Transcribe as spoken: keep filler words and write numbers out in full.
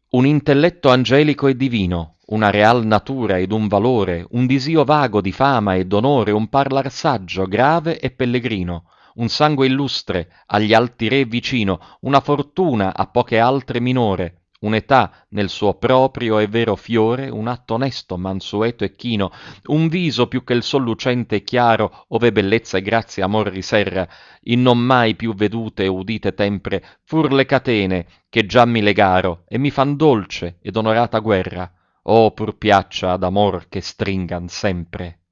Un intelletto angelico e divino, una real natura ed un valore, un disio vago di fama e d'onore, un parlar saggio, grave e pellegrino, un sangue illustre, agli alti re vicino, una fortuna a poche altre minore, un'età nel suo proprio e vero fiore, un atto onesto, mansueto e chino, un viso più che il sol lucente e chiaro, ove bellezza e grazia amor riserra, in non mai più vedute e udite tempre, fur le catene che già mi legaro e mi fan dolce ed onorata guerra. Oh, pur piaccia ad amor che stringan sempre.